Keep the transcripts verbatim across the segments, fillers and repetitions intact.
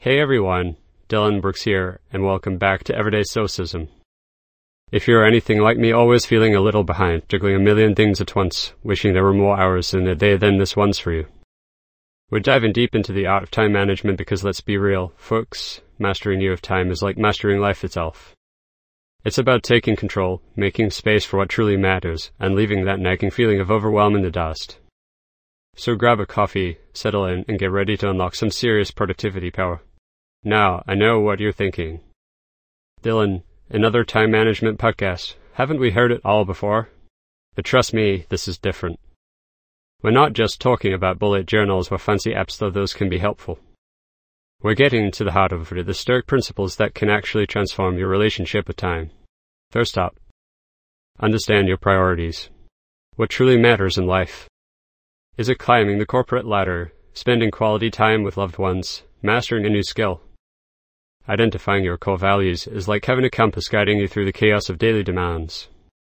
Hey everyone, Dylan Brooks here, and welcome back to Everyday Stoicism. If you're anything like me, always feeling a little behind, juggling a million things at once, wishing there were more hours in a day than this one's for you. We're diving deep into the art of time management because let's be real, folks, mastering you of time is like mastering life itself. It's about taking control, making space for what truly matters, and leaving that nagging feeling of overwhelm in the dust. So grab a coffee, settle in, and get ready to unlock some serious productivity power. Now, I know what you're thinking. Dylan, another time management podcast. Haven't we heard it all before? But trust me, this is different. We're not just talking about bullet journals or fancy apps, though those can be helpful. We're getting to the heart of it, the Stoic principles that can actually transform your relationship with time. First up, understand your priorities. What truly matters in life? Is it climbing the corporate ladder, spending quality time with loved ones, mastering a new skill? Identifying your core values is like having a compass guiding you through the chaos of daily demands.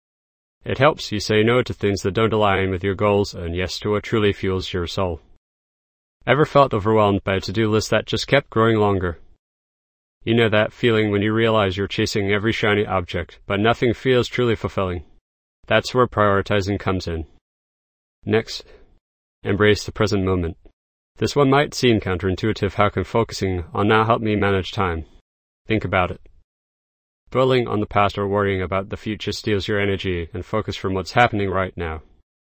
It helps you say no to things that don't align with your goals and yes to what truly fuels your soul. Ever felt overwhelmed by a to-do list that just kept growing longer? You know that feeling when you realize you're chasing every shiny object, but nothing feels truly fulfilling. That's where prioritizing comes in. Next, embrace the present moment. This one might seem counterintuitive. How can focusing on now help me manage time? Think about it. Dwelling on the past or worrying about the future steals your energy and focus from what's happening right now.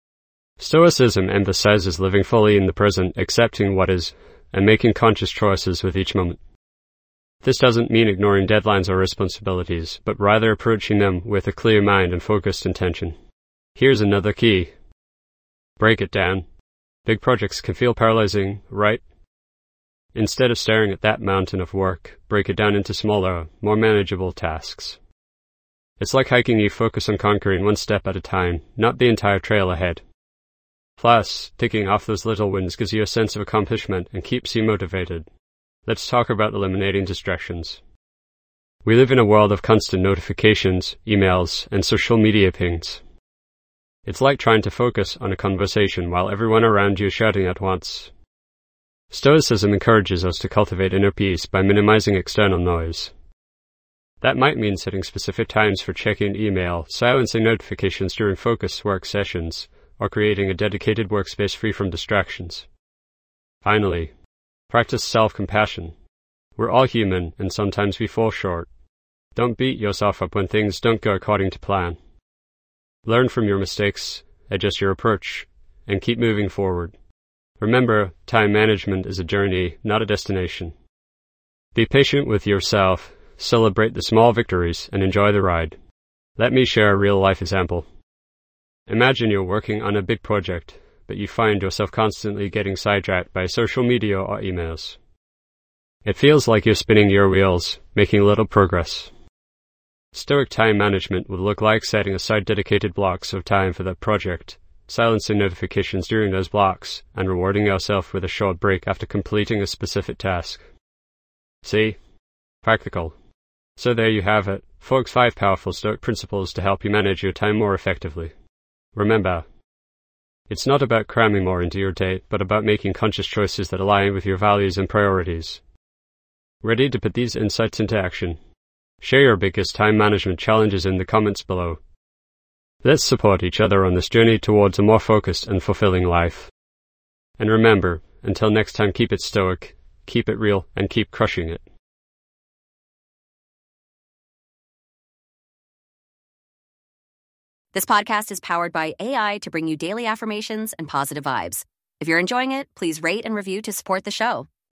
Stoicism emphasizes living fully in the present, accepting what is, and making conscious choices with each moment. This doesn't mean ignoring deadlines or responsibilities, but rather approaching them with a clear mind and focused intention. Here's another key. Break it down. Big projects can feel paralyzing, right? Instead of staring at that mountain of work, break it down into smaller, more manageable tasks. It's like hiking. You focus on conquering one step at a time, not the entire trail ahead. Plus, ticking off those little wins gives you a sense of accomplishment and keeps you motivated. Let's talk about eliminating distractions. We live in a world of constant notifications, emails, and social media pings. It's like trying to focus on a conversation while everyone around you is shouting at once. Stoicism encourages us to cultivate inner peace by minimizing external noise. That might mean setting specific times for checking email, silencing notifications during focused work sessions, or creating a dedicated workspace free from distractions. Finally, practice self-compassion. We're all human, and sometimes we fall short. Don't beat yourself up when things don't go according to plan. Learn from your mistakes, adjust your approach, and keep moving forward. Remember, time management is a journey, not a destination. Be patient with yourself, celebrate the small victories, and enjoy the ride. Let me share a real-life example. Imagine you're working on a big project, but you find yourself constantly getting sidetracked by social media or emails. It feels like you're spinning your wheels, making little progress. Stoic time management would look like setting aside dedicated blocks of time for that project, silencing notifications during those blocks, and rewarding yourself with a short break after completing a specific task. See? Practical. So there you have it, folks, five powerful Stoic principles to help you manage your time more effectively. Remember, it's not about cramming more into your day, but about making conscious choices that align with your values and priorities. Ready to put these insights into action? Share your biggest time management challenges in the comments below. Let's support each other on this journey towards a more focused and fulfilling life. And remember, until next time, keep it stoic, keep it real, and keep crushing it. This podcast is powered by A I to bring you daily affirmations and positive vibes. If you're enjoying it, please rate and review to support the show.